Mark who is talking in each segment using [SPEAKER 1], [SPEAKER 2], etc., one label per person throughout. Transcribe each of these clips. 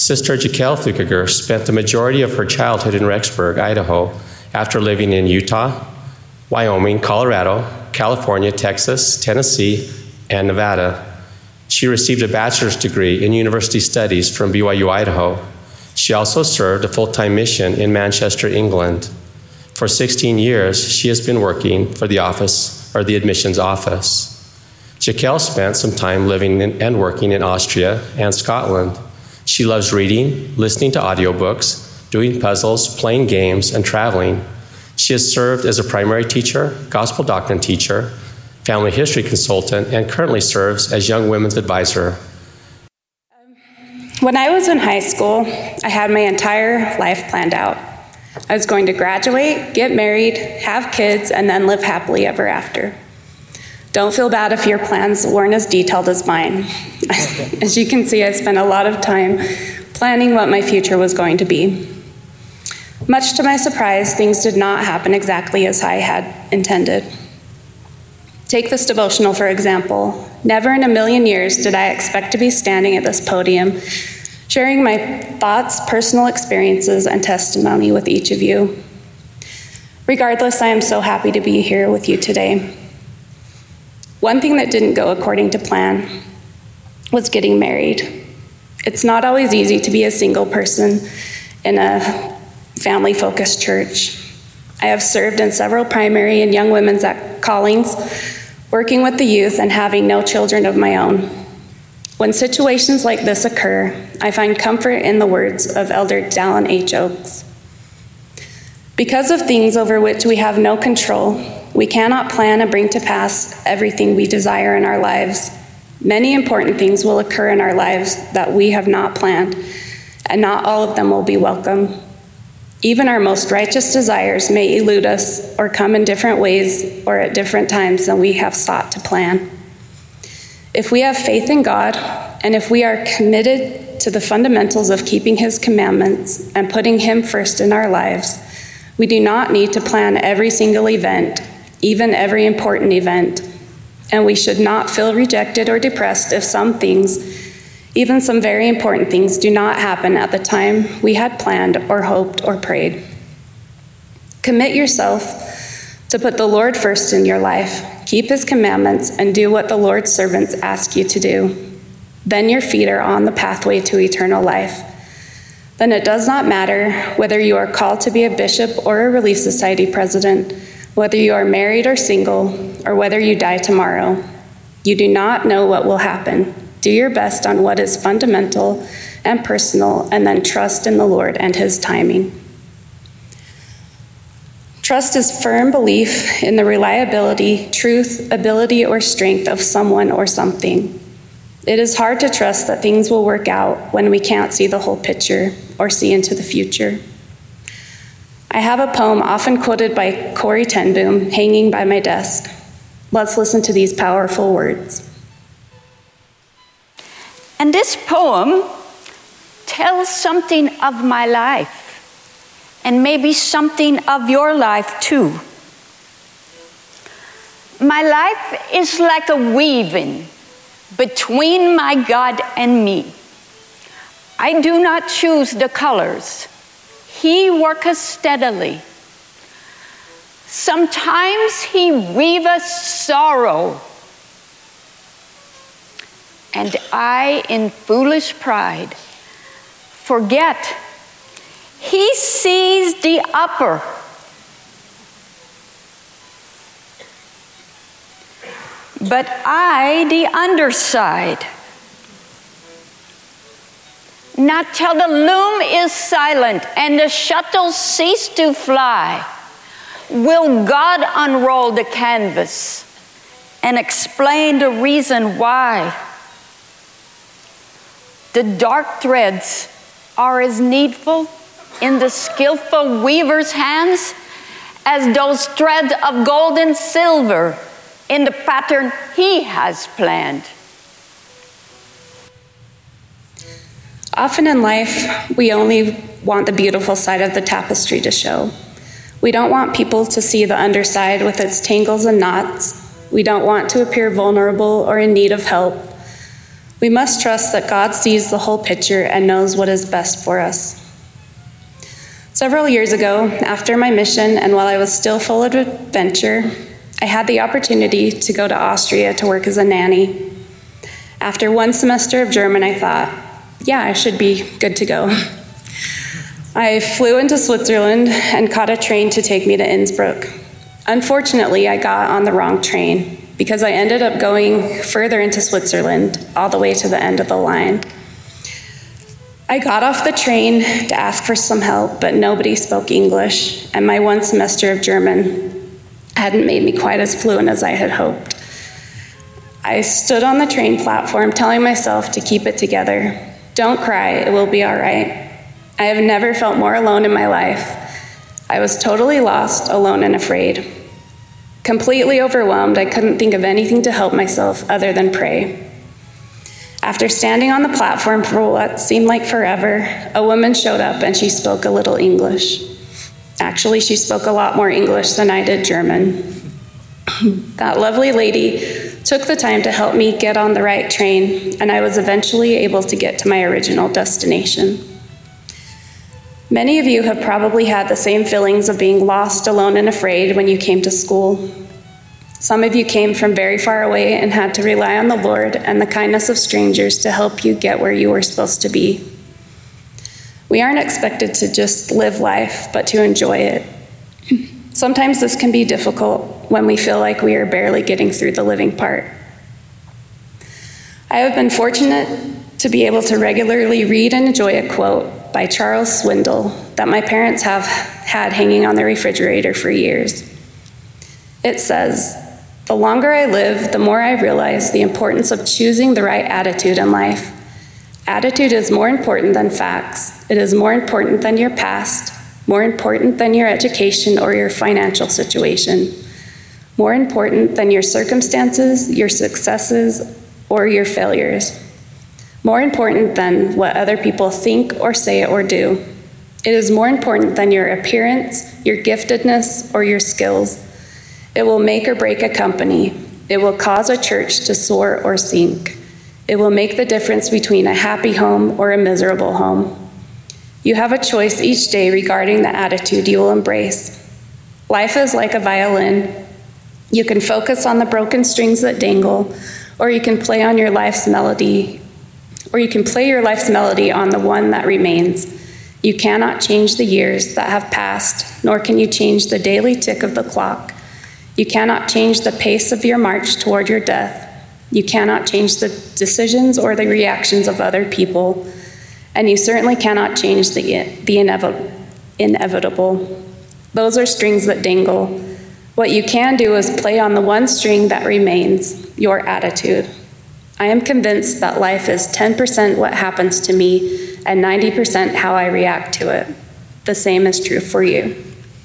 [SPEAKER 1] Sister Jaquel Thukiger spent the majority of her childhood in Rexburg, Idaho, after living in Utah, Wyoming, Colorado, California, Texas, Tennessee, and Nevada. She received a bachelor's degree in university studies from BYU, Idaho. She also served a full-time mission in Manchester, England. For 16 years, she has been working for the admissions office. Jaquel spent some time living and working in Austria and Scotland. She loves reading, listening to audiobooks, doing puzzles, playing games, and traveling. She has served as a primary teacher, gospel doctrine teacher, family history consultant, and currently serves as Young Women's Advisor.
[SPEAKER 2] When I was in high school, I had my entire life planned out. I was going to graduate, get married, have kids, and then live happily ever after. Don't feel bad if your plans weren't as detailed as mine. As you can see, I spent a lot of time planning what my future was going to be. Much to my surprise, things did not happen exactly as I had intended. Take this devotional, for example. Never in a million years did I expect to be standing at this podium, sharing my thoughts, personal experiences, and testimony with each of you. Regardless, I am so happy to be here with you today. One thing that didn't go according to plan was getting married. It's not always easy to be a single person in a family-focused church. I have served in several primary and young women's callings, working with the youth and having no children of my own. When situations like this occur, I find comfort in the words of Elder Dallin H. Oaks. Because of things over which we have no control, we cannot plan and bring to pass everything we desire in our lives. Many important things will occur in our lives that we have not planned, and not all of them will be welcome. Even our most righteous desires may elude us or come in different ways or at different times than we have sought to plan. If we have faith in God, and if we are committed to the fundamentals of keeping His commandments and putting Him first in our lives, we do not need to plan every single event, even every important event, and we should not feel rejected or depressed if some things, even some very important things, do not happen at the time we had planned or hoped or prayed. Commit yourself to put the Lord first in your life, keep His commandments, and do what the Lord's servants ask you to do. Then your feet are on the pathway to eternal life. Then it does not matter whether you are called to be a bishop or a Relief Society president, whether you are married or single, or whether you die tomorrow. You do not know what will happen. Do your best on what is fundamental and personal, and then trust in the Lord and His timing. Trust is firm belief in the reliability, truth, ability, or strength of someone or something. It is hard to trust that things will work out when we can't see the whole picture or see into the future. I have a poem often quoted by Corrie ten Boom hanging by my desk. Let's listen to these powerful words.
[SPEAKER 3] And this poem tells something of my life, and maybe something of your life too. My life is like a weaving between my God and me. I do not choose the colors. He worketh steadily. Sometimes He weaveth sorrow, and I, in foolish pride, forget He sees the upper. But I, the underside. Not till the loom is silent and the shuttles cease to fly will God unroll the canvas and explain the reason why. The dark threads are as needful in the skillful weaver's hands as those threads of gold and silver in the pattern He has planned.
[SPEAKER 2] Often in life, we only want the beautiful side of the tapestry to show. We don't want people to see the underside with its tangles and knots. We don't want to appear vulnerable or in need of help. We must trust that God sees the whole picture and knows what is best for us. Several years ago, after my mission and while I was still full of adventure, I had the opportunity to go to Austria to work as a nanny. After one semester of German, I thought, yeah, I should be good to go. I flew into Switzerland and caught a train to take me to Innsbruck. Unfortunately, I got on the wrong train because I ended up going further into Switzerland, all the way to the end of the line. I got off the train to ask for some help, but nobody spoke English, and my one semester of German hadn't made me quite as fluent as I had hoped. I stood on the train platform telling myself to keep it together. Don't cry, it will be all right. I have never felt more alone in my life. I was totally lost, alone, and afraid. Completely overwhelmed, I couldn't think of anything to help myself other than pray. After standing on the platform for what seemed like forever, a woman showed up and she spoke a little English. Actually, she spoke a lot more English than I did German. That lovely lady took the time to help me get on the right train, and I was eventually able to get to my original destination. Many of you have probably had the same feelings of being lost, alone, and afraid when you came to school. Some of you came from very far away and had to rely on the Lord and the kindness of strangers to help you get where you were supposed to be. We aren't expected to just live life, but to enjoy it. Sometimes this can be difficult when we feel like we are barely getting through the living part. I have been fortunate to be able to regularly read and enjoy a quote by Charles Swindoll that my parents have had hanging on the refrigerator for years. It says, "The longer I live, the more I realize the importance of choosing the right attitude in life. Attitude is more important than facts. It is more important than your past, more important than your education or your financial situation, more important than your circumstances, your successes, or your failures, more important than what other people think or say or do. It is more important than your appearance, your giftedness, or your skills. It will make or break a company. It will cause a church to soar or sink. It will make the difference between a happy home or a miserable home. You have a choice each day regarding the attitude you will embrace. Life is like a violin. You can focus on the broken strings that dangle, or you can play on your life's melody, or you can play your life's melody on the one that remains. You cannot change the years that have passed, nor can you change the daily tick of the clock. You cannot change the pace of your march toward your death. You cannot change the decisions or the reactions of other people, and you certainly cannot change the inevitable. Those are strings that dangle. What you can do is play on the one string that remains, your attitude. I am convinced that life is 10% what happens to me and 90% how I react to it. The same is true for you.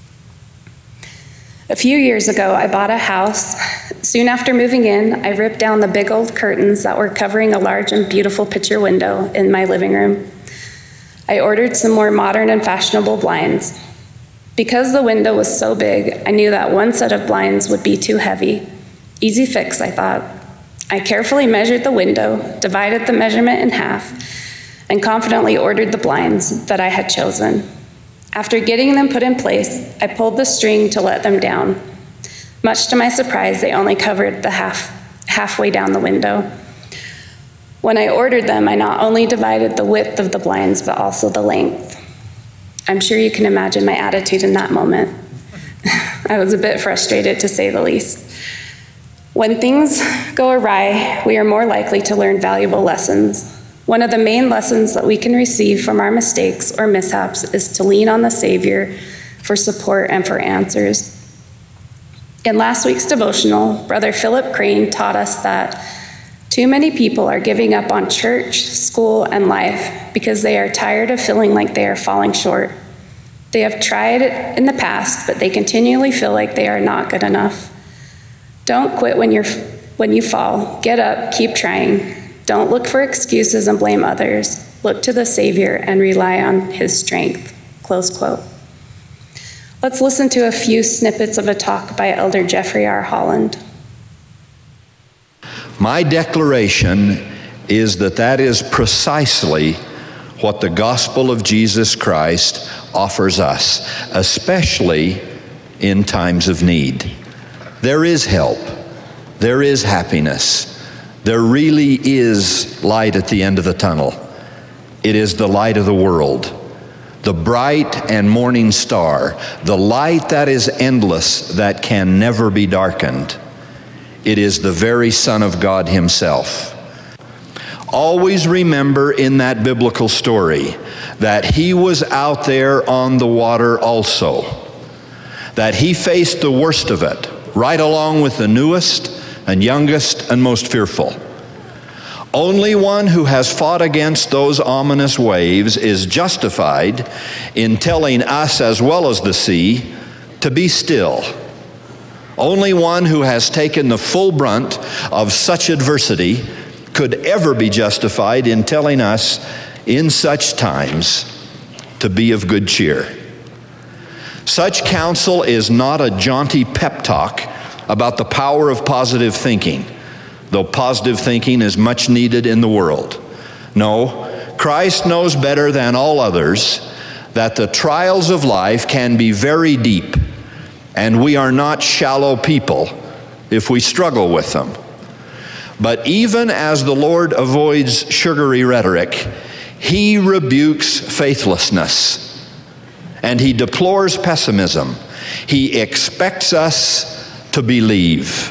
[SPEAKER 2] A few years ago, I bought a house. Soon after moving in, I ripped down the big old curtains that were covering a large and beautiful picture window in my living room. I ordered some more modern and fashionable blinds. Because the window was so big, I knew that one set of blinds would be too heavy. Easy fix, I thought. I carefully measured the window, divided the measurement in half, and confidently ordered the blinds that I had chosen. After getting them put in place, I pulled the string to let them down. Much to my surprise, they only covered the halfway down the window. When I ordered them, I not only divided the width of the blinds, but also the length. I'm sure you can imagine my attitude in that moment. I was a bit frustrated, to say the least. When things go awry, we are more likely to learn valuable lessons. One of the main lessons that we can receive from our mistakes or mishaps is to lean on the Savior for support and for answers. In last week's devotional, Brother Philip Crane taught us that too many people are giving up on church, school, and life because they are tired of feeling like they are falling short. They have tried it in the past, but they continually feel like they are not good enough. Don't quit when you fall. Get up, keep trying. Don't look for excuses and blame others. Look to the Savior and rely on his strength. Close quote. Let's listen to a few snippets of a talk by Elder Jeffrey R. Holland.
[SPEAKER 4] My declaration is that is precisely what the gospel of Jesus Christ offers us, especially in times of need. There is help. There is happiness. There really is light at the end of the tunnel. It is the light of the world, the bright and morning star, the light that is endless, that can never be darkened. It is the very Son of God himself. Always remember in that biblical story that he was out there on the water also, that he faced the worst of it, right along with the newest and youngest and most fearful. Only one who has fought against those ominous waves is justified in telling us as well as the sea to be still. Only one who has taken the full brunt of such adversity could ever be justified in telling us in such times to be of good cheer. Such counsel is not a jaunty pep talk about the power of positive thinking, though positive thinking is much needed in the world. No, Christ knows better than all others that the trials of life can be very deep, and we are not shallow people if we struggle with them. But even as the Lord avoids sugary rhetoric, he rebukes faithlessness, and he deplores pessimism. He expects us to believe.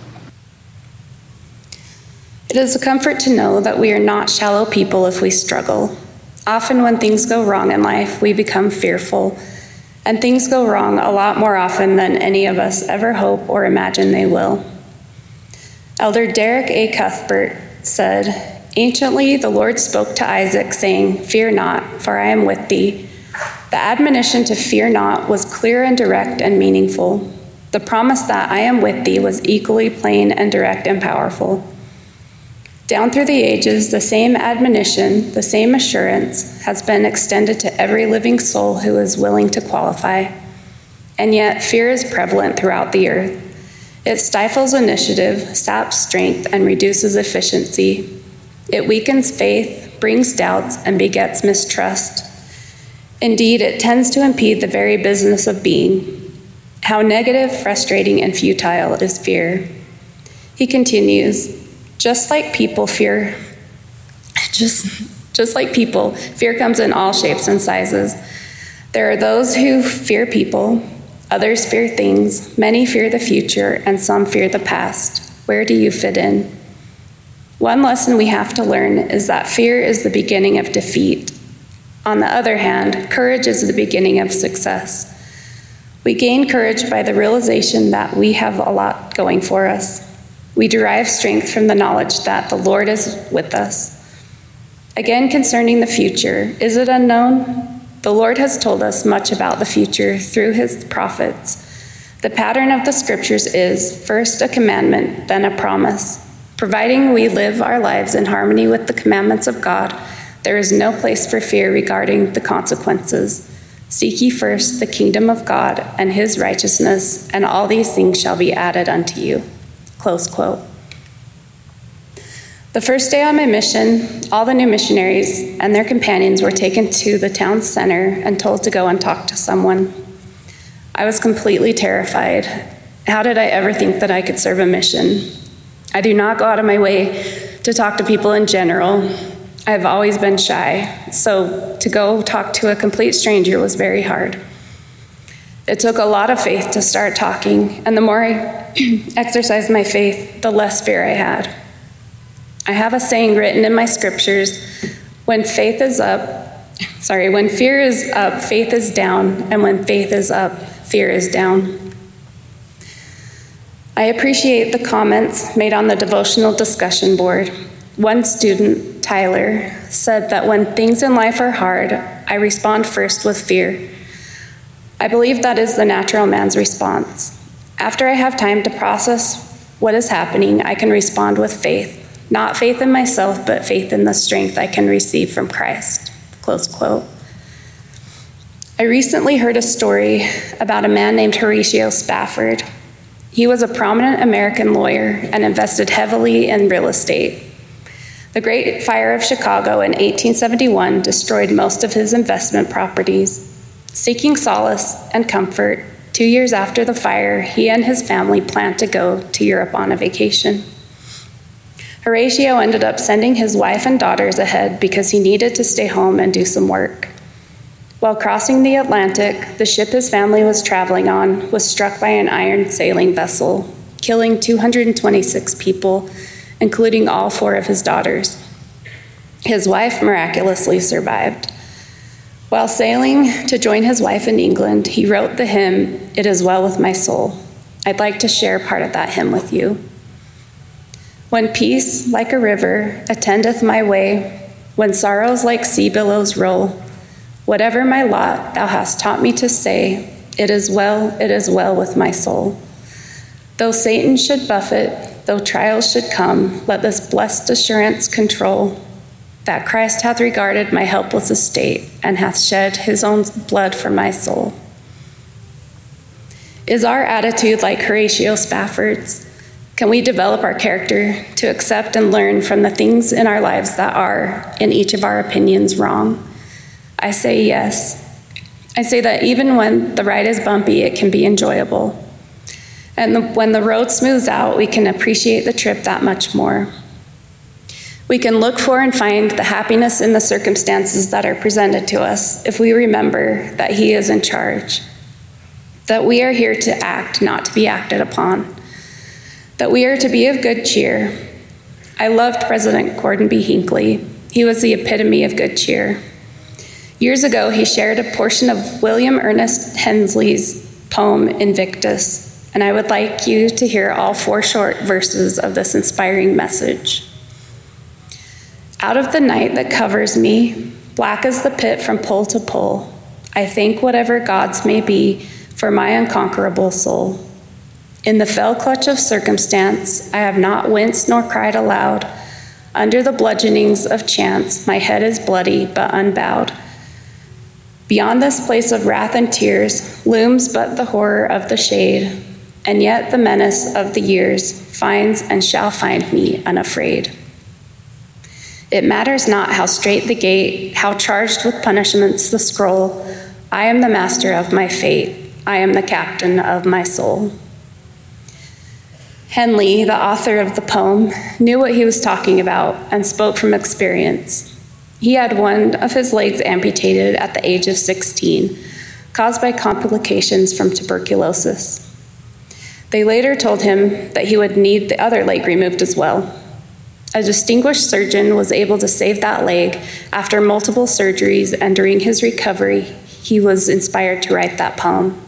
[SPEAKER 2] It is a comfort to know that we are not shallow people if we struggle. Often when things go wrong in life, we become fearful, and things go wrong a lot more often than any of us ever hope or imagine they will. Elder Derek A. Cuthbert said, "Anciently the Lord spoke to Isaac, saying, 'Fear not, for I am with thee.' The admonition to fear not was clear and direct and meaningful. The promise that I am with thee was equally plain and direct and powerful. Down through the ages, the same admonition, the same assurance has been extended to every living soul who is willing to qualify. And yet, fear is prevalent throughout the earth. It stifles initiative, saps strength, and reduces efficiency. It weakens faith, brings doubts, and begets mistrust. Indeed, it tends to impede the very business of being. How negative, frustrating, and futile is fear." He continues, Just like people, fear comes in all shapes and sizes. There are those who fear people, others fear things, many fear the future, and some fear the past. Where do you fit in? One lesson we have to learn is that fear is the beginning of defeat. On the other hand, courage is the beginning of success. We gain courage by the realization that we have a lot going for us. We derive strength from the knowledge that the Lord is with us. Again, concerning the future, is it unknown? The Lord has told us much about the future through his prophets. The pattern of the scriptures is first a commandment, then a promise. Providing we live our lives in harmony with the commandments of God, there is no place for fear regarding the consequences. Seek ye first the kingdom of God and his righteousness, and all these things shall be added unto you." Close quote. The first day on my mission, all the new missionaries and their companions were taken to the town center and told to go and talk to someone. I was completely terrified. How did I ever think that I could serve a mission? I do not go out of my way to talk to people in general. I've always been shy, so to go talk to a complete stranger was very hard. It took a lot of faith to start talking, and the more I exercised my faith, the less fear I had. I have a saying written in my scriptures, when fear is up, faith is down, and when faith is up, fear is down. I appreciate the comments made on the devotional discussion board. One student, Tyler, said that when things in life are hard, I respond first with fear. I believe that is the natural man's response. After I have time to process what is happening, I can respond with faith. Not faith in myself, but faith in the strength I can receive from Christ. Close quote. I recently heard a story about a man named Horatio Spafford. He was a prominent American lawyer and invested heavily in real estate. The Great Fire of Chicago in 1871 destroyed most of his investment properties. Seeking solace and comfort, 2 years after the fire, he and his family planned to go to Europe on a vacation. Horatio ended up sending his wife and daughters ahead because he needed to stay home and do some work. While crossing the Atlantic, the ship his family was traveling on was struck by an iron sailing vessel, killing 226 people, including all 4 of his daughters. His wife miraculously survived. While sailing to join his wife in England, he wrote the hymn, "It Is Well With My Soul." I'd like to share part of that hymn with you. When peace, like a river, attendeth my way, when sorrows like sea billows roll, whatever my lot, thou hast taught me to say, it is well with my soul. Though Satan should buffet, though trials should come, let this blessed assurance control, that Christ hath regarded my helpless estate, and hath shed his own blood for my soul. Is our attitude like Horatio Spafford's? Can we develop our character to accept and learn from the things in our lives that are, in each of our opinions, wrong? I say yes. I say that even when the ride is bumpy, it can be enjoyable. And when the road smooths out, we can appreciate the trip that much more. We can look for and find the happiness in the circumstances that are presented to us if we remember that He is in charge, that we are here to act, not to be acted upon, that we are to be of good cheer. I loved President Gordon B. Hinckley. He was the epitome of good cheer. Years ago, he shared a portion of William Ernest Henley's poem, Invictus, and I would like you to hear all 4 short verses of this inspiring message. Out of the night that covers me, black as the pit from pole to pole, I thank whatever gods may be for my unconquerable soul. In the fell clutch of circumstance, I have not winced nor cried aloud. Under the bludgeonings of chance, my head is bloody but unbowed. Beyond this place of wrath and tears looms but the horror of the shade, and yet the menace of the years finds and shall find me unafraid. It matters not how straight the gate, how charged with punishments the scroll. I am the master of my fate. I am the captain of my soul. Henley, the author of the poem, knew what he was talking about and spoke from experience. He had one of his legs amputated at the age of 16, caused by complications from tuberculosis. They later told him that he would need the other leg removed as well. A distinguished surgeon was able to save that leg after multiple surgeries, and during his recovery, he was inspired to write that poem.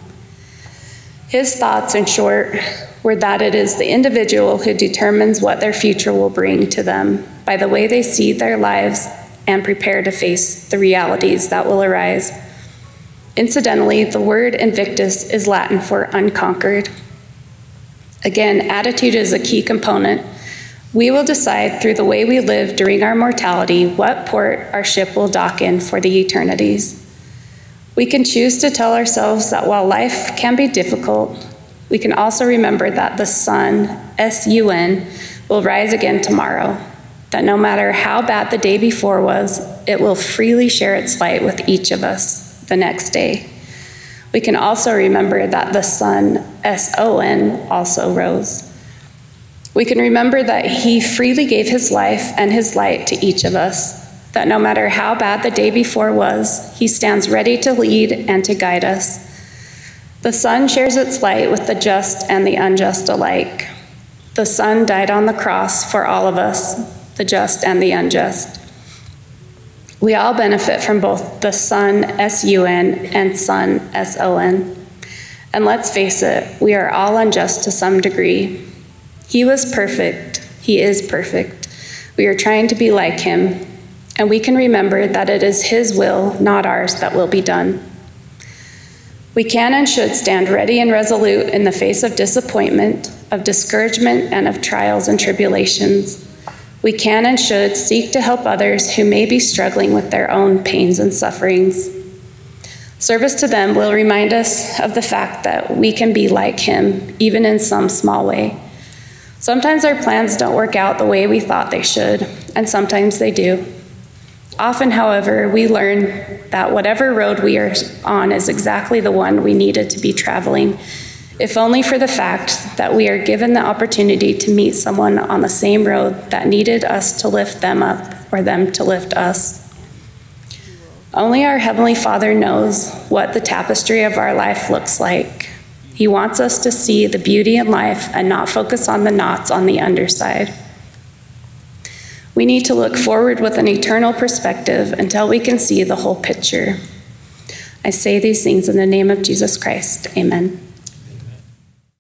[SPEAKER 2] His thoughts, in short, were that it is the individual who determines what their future will bring to them by the way they see their lives and prepare to face the realities that will arise. Incidentally, the word invictus is Latin for unconquered. Again, attitude is a key component. We will decide through the way we live during our mortality what port our ship will dock in for the eternities. We can choose to tell ourselves that while life can be difficult, we can also remember that the sun, S-U-N, will rise again tomorrow, that no matter how bad the day before was, it will freely share its light with each of us the next day. We can also remember that the sun, S-O-N, also rose. We can remember that He freely gave His life and His light to each of us, that no matter how bad the day before was, He stands ready to lead and to guide us. The sun shares its light with the just and the unjust alike. The Son died on the cross for all of us, the just and the unjust. We all benefit from both the Son, S-U-N, and Son, S-O-N. And let's face it, we are all unjust to some degree. He was perfect. He is perfect. We are trying to be like Him, and we can remember that it is His will, not ours, that will be done. We can and should stand ready and resolute in the face of disappointment, of discouragement, and of trials and tribulations. We can and should seek to help others who may be struggling with their own pains and sufferings. Service to them will remind us of the fact that we can be like Him, even in some small way. Sometimes our plans don't work out the way we thought they should, and sometimes they do. Often, however, we learn that whatever road we are on is exactly the one we needed to be traveling, if only for the fact that we are given the opportunity to meet someone on the same road that needed us to lift them up or them to lift us. Only our Heavenly Father knows what the tapestry of our life looks like. He wants us to see the beauty in life and not focus on the knots on the underside. We need to look forward with an eternal perspective until we can see the whole picture. I say these things in the name of Jesus Christ. Amen.